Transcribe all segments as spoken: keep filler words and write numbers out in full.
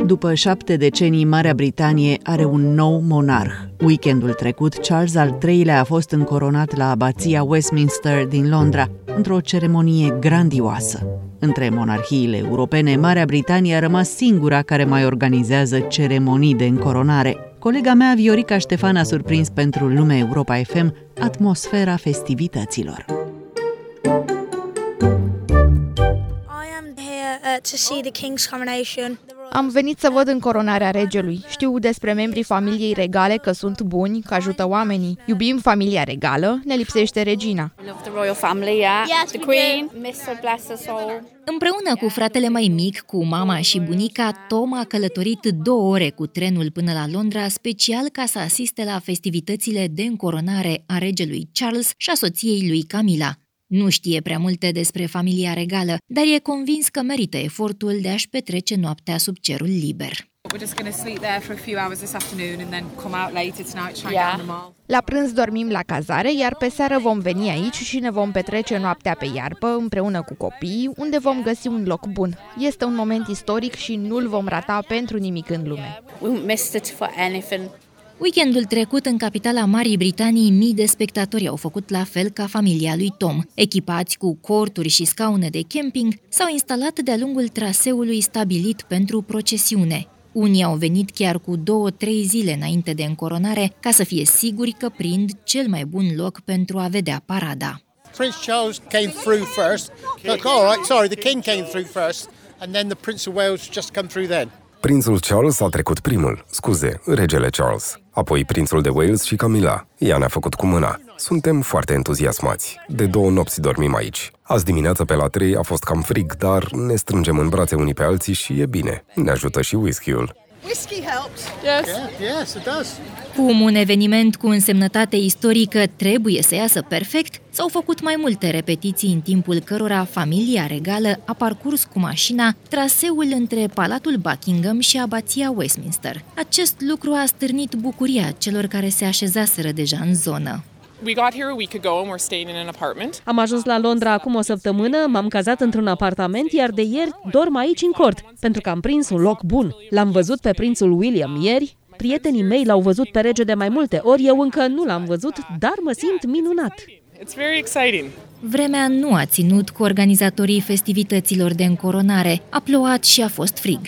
După șapte decenii, Marea Britanie are un nou monarh. Weekendul trecut, Charles al treilea a fost încoronat la abația Westminster din Londra, într-o ceremonie grandioasă. Între monarhiile europene, Marea Britanie a rămas singura care mai organizează ceremonii de încoronare. Colega mea, Viorica Ștefan, a surprins pentru Lumea Europa F M atmosfera festivităților. To see the King's coronation. Am venit să văd încoronarea regelui. Știu despre membrii familiei regale că sunt buni, că ajută oamenii. Iubim familia regală, ne lipsește regina. Împreună cu fratele mai mic, cu mama și bunica, Tom a călătorit două ore cu trenul până la Londra, special ca să asiste la festivitățile de încoronare a regelui Charles și a soției lui Camilla. Nu știe prea multe despre familia regală, dar e convins că merită efortul de a-și petrece noaptea sub cerul liber. La prânz dormim la cazare, iar pe seară vom veni aici și ne vom petrece noaptea pe iarbă, împreună cu copiii, unde vom găsi un loc bun. Este un moment istoric și nu-l vom rata pentru nimic în lume. Weekendul trecut, în capitala Marii Britanii, mii de spectatori au făcut la fel ca familia lui Tom. Echipați cu corturi și scaune de camping, s-au instalat de-a lungul traseului stabilit pentru procesiune. Unii au venit chiar cu două-trei zile înainte de încoronare, ca să fie siguri că prind cel mai bun loc pentru a vedea parada. Prince Charles came through first. Look, all right, sorry, the King came through first, and then the Prince of Wales just come through then. Prințul Charles a trecut primul, scuze, regele Charles, apoi prințul de Wales și Camilla. Ea ne-a făcut cu mâna. Suntem foarte entuziasmați. De două nopți dormim aici. Azi dimineața pe la trei a fost cam frig, dar ne strângem în brațe unii pe alții și e bine. Ne ajută și whisky-ul. Whiskey helps. Yes. Yeah, yes, it does. Cum un eveniment cu însemnătate istorică trebuie să iasă perfect, s-au făcut mai multe repetiții în timpul cărora familia regală a parcurs cu mașina traseul între Palatul Buckingham și abația Westminster. Acest lucru a stârnit bucuria celor care se așezaseră deja în zonă. We got here a week ago and we're staying in an apartment. Am ajuns la Londra acum o săptămână, m-am cazat într-un apartament, iar de ieri dorm aici în cort, pentru că am prins un loc bun. L-am văzut pe prințul William ieri, prietenii mei l-au văzut pe rege de mai multe ori, eu încă nu l-am văzut, dar mă simt minunat. It's very exciting. Vremea nu a ținut cu organizatorii festivităților de încoronare. A plouat și a fost frig.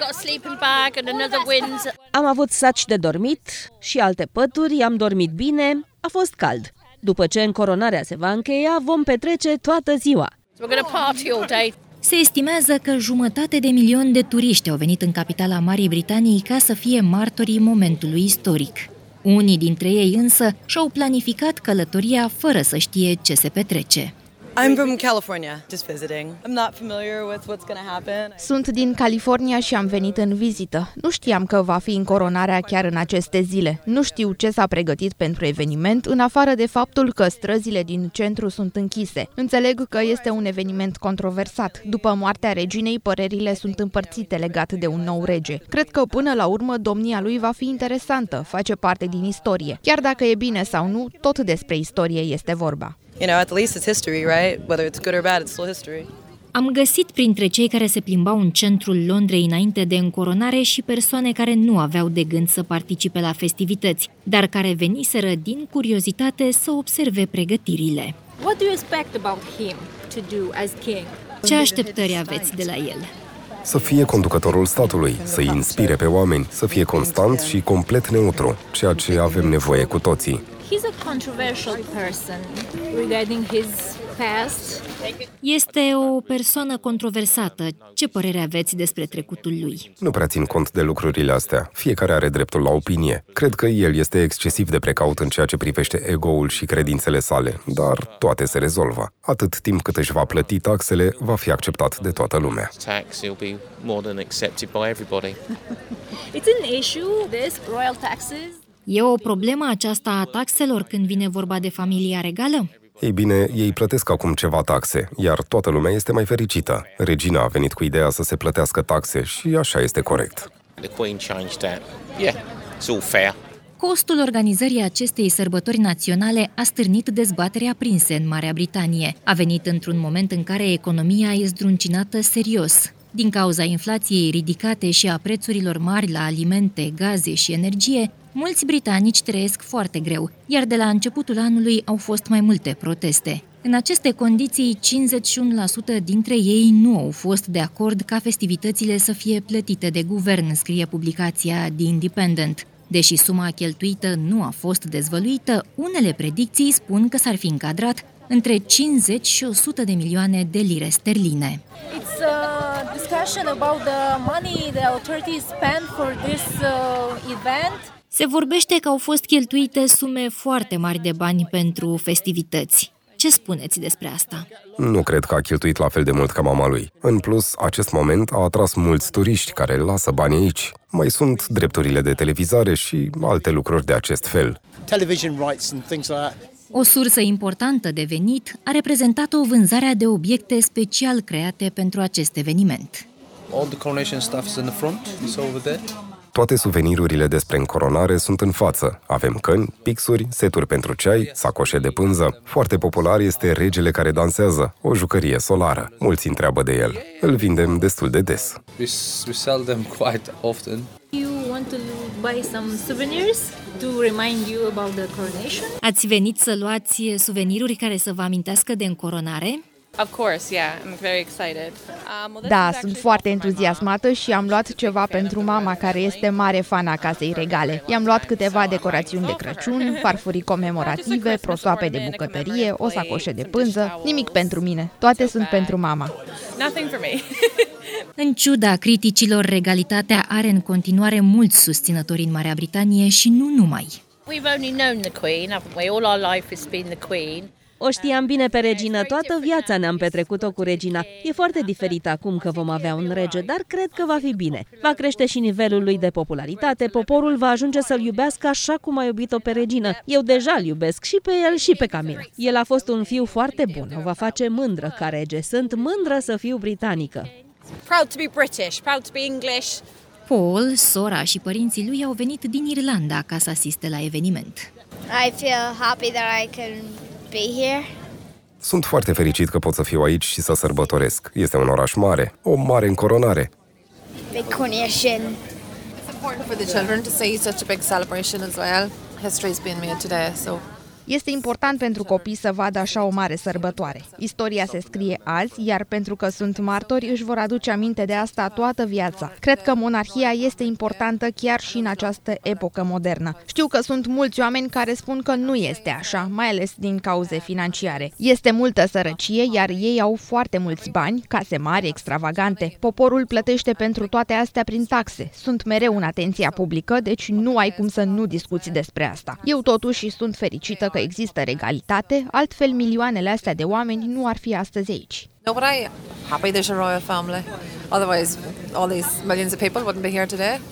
Am avut saci de dormit și alte pături, am dormit bine, a fost cald. După ce încoronarea se va încheia, vom petrece toată ziua. Se estimează că jumătate de milion de turiști au venit în capitala Marii Britanii ca să fie martorii momentului istoric. Unii dintre ei însă și-au planificat călătoria fără să știe ce se petrece. I'm from California, just visiting. I'm not familiar with what's going to happen. Sunt din California și am venit în vizită. Nu știam că va fi încoronarea chiar în aceste zile. Nu știu ce s-a pregătit pentru eveniment, în afară de faptul că străzile din centru sunt închise. Înțeleg că este un eveniment controversat. După moartea reginei, părerile sunt împărțite legat de un nou rege. Cred că până la urmă domnia lui va fi interesantă, face parte din istorie. Chiar dacă e bine sau nu, tot despre istorie este vorba. You know, at least it's history, right? Whether it's good or bad, it's still history. Am găsit printre cei care se plimbau în centrul Londrei înainte de încoronare și persoane care nu aveau de gând să participe la festivități, dar care veniseră din curiozitate să observe pregătirile. What do you expect about him to do as king? Ce așteptări aveți de la el? Să fie conducătorul statului, să-i inspire pe oameni, să fie constant și complet neutru, ceea ce avem nevoie cu toții. He's a controversial person regarding his past. Este o persoană controversată. Ce părere aveți despre trecutul lui? Nu prea țin cont de lucrurile astea. Fiecare are dreptul la opinie. Cred că el este excesiv de precaut în ceea ce privește ego-ul și credințele sale, dar toate se rezolvă. Atât timp cât își va plăti taxele, va fi acceptat de toată lumea. It's an issue, this royal taxes. E o problemă aceasta a taxelor când vine vorba de familia regală? Ei bine, ei plătesc acum ceva taxe, iar toată lumea este mai fericită. Regina a venit cu ideea să se plătească taxe și așa este corect. Costul organizării acestei sărbători naționale a stârnit dezbateri aprinse în Marea Britanie. A venit într-un moment în care economia e zdruncinată serios. Din cauza inflației ridicate și a prețurilor mari la alimente, gaze și energie, mulți britanici trăiesc foarte greu, iar de la începutul anului au fost mai multe proteste. În aceste condiții, cincizeci și unu la sută dintre ei nu au fost de acord ca festivitățile să fie plătite de guvern, scrie publicația The Independent. Deși suma cheltuită nu a fost dezvăluită, unele predicții spun că s-ar fi încadrat între cincizeci și o sută de milioane de lire sterline. It's a discussion about the money the authorities spent for this uh, event. Se vorbește că au fost cheltuite sume foarte mari de bani pentru festivități. Ce spuneți despre asta? Nu cred că a cheltuit la fel de mult ca mama lui. În plus, acest moment a atras mulți turiști care lasă bani aici. Mai sunt drepturile de televizare și alte lucruri de acest fel. Television rights and things like that. O sursă importantă de venit a reprezentat o vânzare de obiecte special create pentru acest eveniment. All the coronation stuff is in the front, it's over there. Toate suvenirurile despre încoronare sunt în față. Avem căni, pixuri, seturi pentru ceai, sacoșe de pânză. Foarte popular este regele care dansează, o jucărie solară. Mulți întreabă de el. Îl vindem destul de des. We, we sell them quite often. You want to buy some souvenirs to remind you about the coronation? Ați venit să luați suveniruri care să vă amintească de încoronare? Of course, yeah, I'm very excited. Um, Da, sunt foarte entuziasmată și am luat ceva pentru mama, care este mare fan a Casei Regale. I-am luat câteva decorațiuni de Crăciun, farfurii comemorative, prosoape de bucătărie, o sacoșă de pânză. Nimic pentru mine, toate sunt pentru mama. Nothing for me. În ciuda criticilor, regalitatea are în continuare mulți susținători în Marea Britanie și nu numai. We've only known the Queen, haven't we? All our life has been the Queen. O știam bine pe regină, toată viața ne-am petrecut-o cu regina. E foarte diferit acum că vom avea un rege, dar cred că va fi bine. Va crește și nivelul lui de popularitate, poporul va ajunge să-l iubească așa cum a iubit-o pe regină. Eu deja îl iubesc și pe el și pe Camilla. El a fost un fiu foarte bun, o va face mândră ca rege. Sunt mândră să fiu britanică. Proud to be British, proud to be English. Paul, sora și părinții lui au venit din Irlanda ca să asiste la eveniment. I feel happy that I can be here. Sunt foarte fericit că pot să fiu aici și să sărbătoresc. Este un oraș mare, o mare încoronare. Big coronation. It's important for the children to see such a big celebration as well. History is being made today, so Este important pentru copii să vadă așa o mare sărbătoare. Istoria se scrie azi, iar pentru că sunt martori, își vor aduce aminte de asta toată viața. Cred că monarhia este importantă chiar și în această epocă modernă. Știu că sunt mulți oameni care spun că nu este așa, mai ales din cauze financiare. Este multă sărăcie, iar ei au foarte mulți bani, case mari, extravagante. Poporul plătește pentru toate astea prin taxe. Sunt mereu în atenția publică, deci nu ai cum să nu discuți despre asta. Eu totuși sunt fericită că există regalitate, altfel milioanele astea de oameni nu ar fi astăzi aici. no, but I'm happy there's a royal family. Otherwise, all these millions of people wouldn't be here today.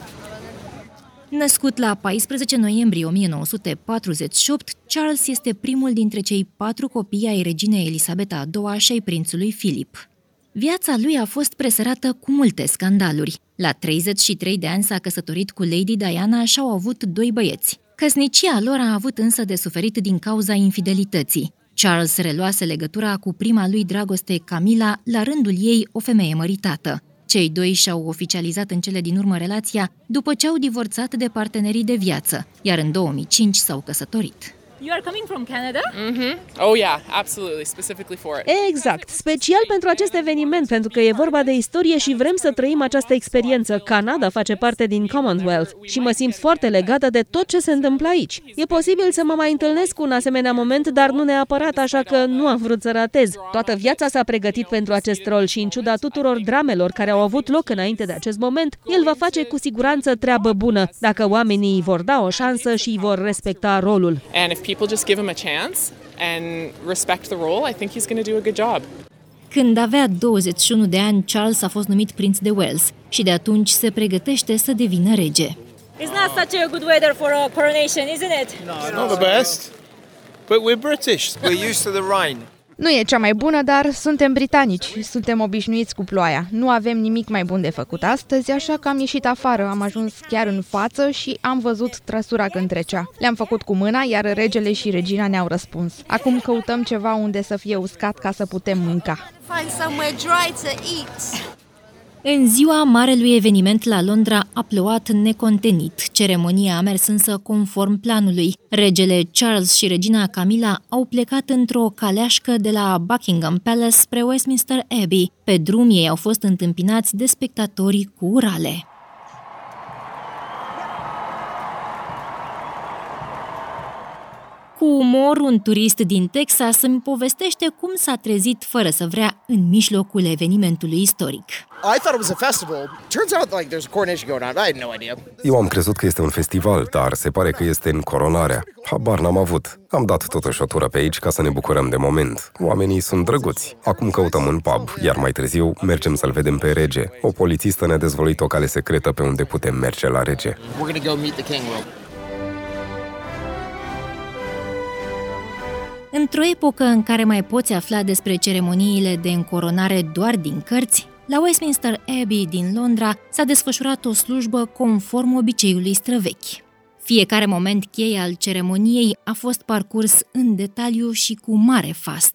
Născut la paisprezece noiembrie o mie nouă sute patruzeci și opt, Charles este primul dintre cei patru copii ai reginei Elisabeta a doua și ai prințului Philip. Viața lui a fost presărată cu multe scandaluri. La treizeci și trei de ani s-a căsătorit cu Lady Diana și au avut doi băieți. Căsnicia lor a avut însă de suferit din cauza infidelității. Charles reluase legătura cu prima lui dragoste, Camilla, la rândul ei o femeie măritată. Cei doi și-au oficializat în cele din urmă relația după ce au divorțat de partenerii de viață, iar în două mii cinci s-au căsătorit. You are coming from Canada? Mm-hmm. Oh yeah, absolutely, specifically for it. Exact, special pentru acest eveniment, pentru că e vorba de istorie și vrem să trăim această experiență. Canada face parte din Commonwealth și mă simt foarte legată de tot ce se întâmplă aici. E posibil să mă mai întâlnesc cu un asemenea moment, dar nu neapărat, așa că nu am vrut să ratez. Toată viața s-a pregătit pentru acest rol și în ciuda tuturor dramelor care au avut loc înainte de acest moment, el va face cu siguranță treabă bună, dacă oamenii îi vor da o șansă și îi vor respecta rolul. And if people just give him a chance and respect the role, I think he's going to do a good job. Când avea douăzeci și unu de ani, Charles a fost numit prinț de Wales și de atunci se pregătește să devină rege. It's not such a good weather for a coronation, isn't it? No, it's not the best. But we're British. We're used to the rain. Nu e cea mai bună, dar suntem britanici, suntem obișnuiți cu ploaia. Nu avem nimic mai bun de făcut astăzi, așa că am ieșit afară, am ajuns chiar în față și am văzut trăsura când trecea. Le-am făcut cu mâna, iar regele și regina ne-au răspuns. Acum căutăm ceva unde să fie uscat ca să putem mânca. Find somewhere dry to eat. În ziua marelui eveniment la Londra a plouat necontenit. Ceremonia a mers însă conform planului. Regele Charles și regina Camilla au plecat într-o caleașcă de la Buckingham Palace spre Westminster Abbey. Pe drum ei au fost întâmpinați de spectatori cu urale. Cu umor, un turist din Texas îmi povestește cum s-a trezit fără să vrea în mijlocul evenimentului istoric. I thought it was a festival. Turns out like there's a coronation going on. I had no idea. Eu am crezut că este un festival, dar se pare că este încoronarea. Habar n-am avut. Am dat totuși o tură pe aici ca să ne bucurăm de moment. Oamenii sunt drăguți. Acum căutăm un pub, iar mai târziu mergem să-l vedem pe rege. O polițistă ne-a dezvăluit o cale secretă pe unde putem merge la rege. We're gonna go meet the king. Într-o epocă în care mai poți afla despre ceremoniile de încoronare doar din cărți, la Westminster Abbey din Londra s-a desfășurat o slujbă conform obiceiului străvechi. Fiecare moment cheie al ceremoniei a fost parcurs în detaliu și cu mare fast.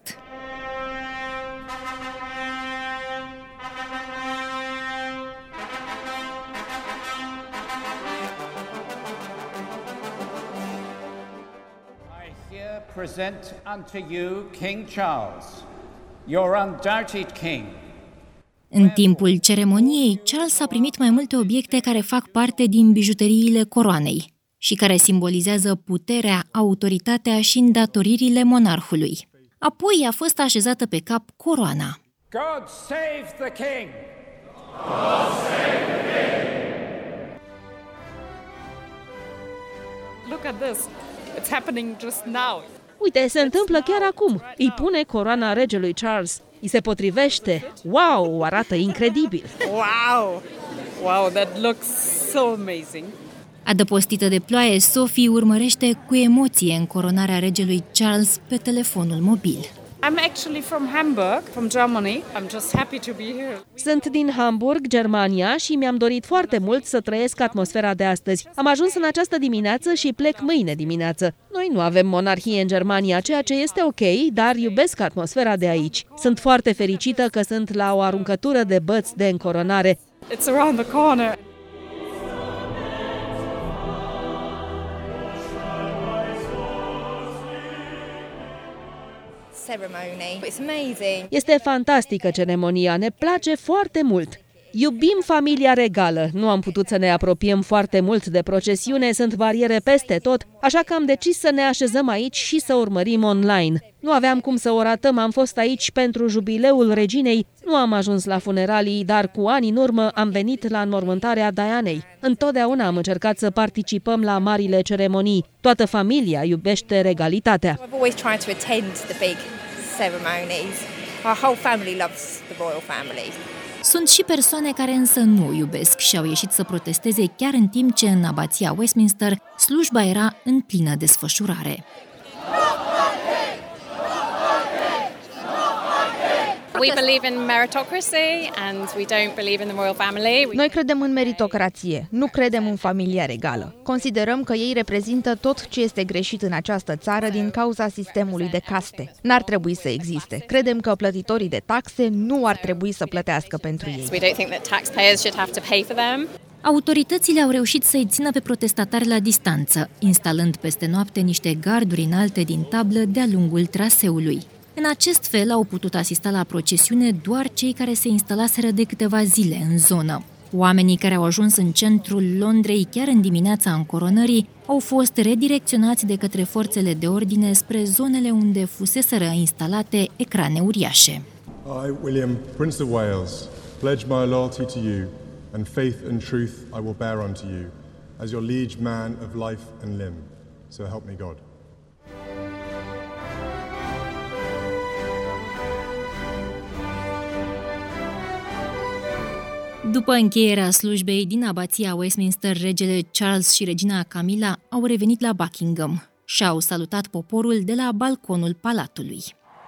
Present unto you King Charles, your undoubted king. În timpul ceremoniei, Charles a primit mai multe obiecte care fac parte din bijuteriile coroanei și care simbolizează puterea, autoritatea și îndatoririle monarhului. Apoi a fost așezată pe cap coroana. God save the king! God save the king! Look at this. It's happening just now. Uite, se întâmplă chiar acum. Îi pune coroana regelui Charles. Îi se potrivește. Wow, arată incredibil. Wow! Wow, that looks so amazing. Adăpostită de ploaie, Sophie urmărește cu emoție încoronarea regelui Charles pe telefonul mobil. I'm actually from Hamburg, from Germany. I'm just happy to be here. Sunt din Hamburg, Germania, și mi-am dorit foarte mult să trăiesc atmosfera de astăzi. Am ajuns în această dimineață și plec mâine dimineață. Noi nu avem monarhie în Germania, ceea ce este ok, dar iubesc atmosfera de aici. Sunt foarte fericită că sunt la o aruncătură de băți de încoronare. It's around the corner. Ceremony. It's amazing. Este fantastică ceremonia, ne place foarte mult. Iubim familia regală, nu am putut să ne apropiem foarte mult de procesiune, sunt bariere peste tot, așa că am decis să ne așezăm aici și să urmărim online. Nu aveam cum să o ratăm, am fost aici pentru jubileul reginei, nu am ajuns la funeralii, dar cu ani în urmă am venit la înmormântarea Dianei. Întotdeauna am încercat să participăm la marile ceremonii. Toată familia iubește regalitatea. I've always tried to attend the big ceremonies. Our whole family loves the royal family. Sunt și persoane care însă nu o iubesc și au ieșit să protesteze chiar în timp ce în abația Westminster slujba era în plină desfășurare. We believe in meritocracy and we don't believe in the royal family. Noi credem în meritocrație, nu credem în familia regală. Considerăm că ei reprezintă tot ce este greșit în această țară din cauza sistemului de caste. N-ar trebui să existe. Credem că plătitorii de taxe nu ar trebui să plătească pentru ei. We don't think that taxpayers should have to pay for them. Autoritățile au reușit să-i țină pe protestatari la distanță, instalând peste noapte niște garduri înalte din tablă de-a lungul traseului. În acest fel au putut asista la procesiune doar cei care se instalaseră de câteva zile în zonă. Oamenii care au ajuns în centrul Londrei chiar în dimineața încoronării au fost redirecționați de către forțele de ordine spre zonele unde fuseseră instalate ecrane uriașe. I, William, Prince of Wales, pledge my loyalty to you and faith and truth I will bear unto you as your liege man of life and limb. So help me God. După încheierea slujbei din abația Westminster, regele Charles și regina Camilla au revenit la Buckingham și au salutat poporul de la balconul palatului.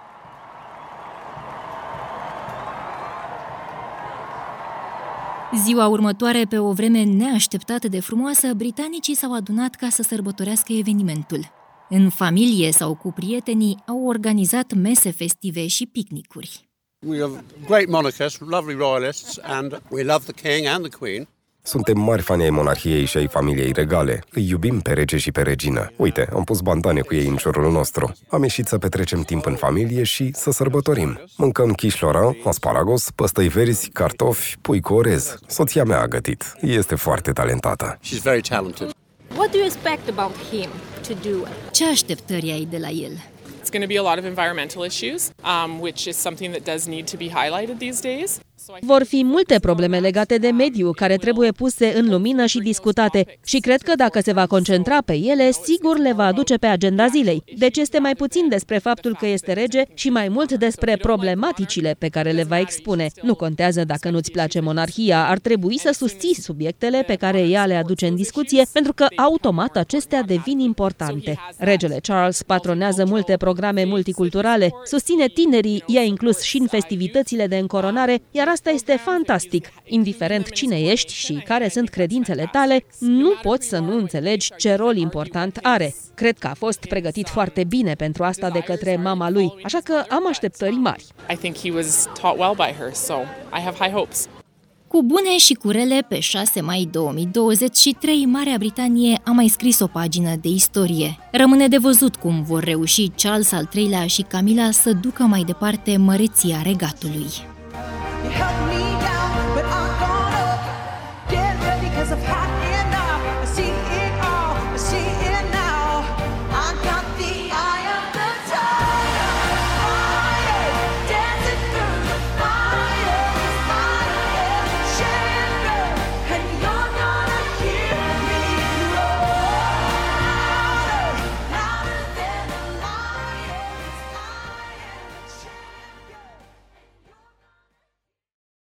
Ziua următoare, pe o vreme neașteptată de frumoasă, britanicii s-au adunat ca să sărbătorească evenimentul. În familie sau cu prietenii au organizat mese festive și picnicuri. We are great monarchists, lovely royalists, and we love the king and the queen. Suntem mari fani ai monarhiei și ai familiei regale. Îi iubim pe rege și pe regină. Uite, am pus bandane cu ei în ciorul nostru. Am ieșit să petrecem timp în familie și să sărbătorim. Mâncăm quiche Laurent, asparagus, păstăi verzi, cartofi, pui cu orez. Soția mea a gătit. Este foarte talentată. She's very talented. What do you expect about him to do? Ce așteptări ai de la el? It's going to be a lot of environmental issues, um, which is something that does need to be highlighted these days. Vor fi multe probleme legate de mediu care trebuie puse în lumină și discutate și cred că dacă se va concentra pe ele, sigur le va aduce pe agenda zilei. Deci este mai puțin despre faptul că este rege și mai mult despre problematicile pe care le va expune. Nu contează dacă nu-ți place monarhia, ar trebui să susții subiectele pe care ea le aduce în discuție, pentru că automat acestea devin importante. Regele Charles patronează multe programe multiculturale, susține tinerii, i-a inclus și în festivitățile de încoronare, iar asta este fantastic. Indiferent cine ești și care sunt credințele tale, nu poți să nu înțelegi ce rol important are. Cred că a fost pregătit foarte bine pentru asta de către mama lui, așa că am așteptări mari. I think he was taught well by her, so I have high hopes. Cu bune și cu rele, pe șase mai două mii douăzeci și trei, Marea Britanie a mai scris o pagină de istorie. Rămâne de văzut cum vor reuși Charles al treilea și Camilla să ducă mai departe măreția regatului. You held me down, but I'm gonna get ready 'cause I've had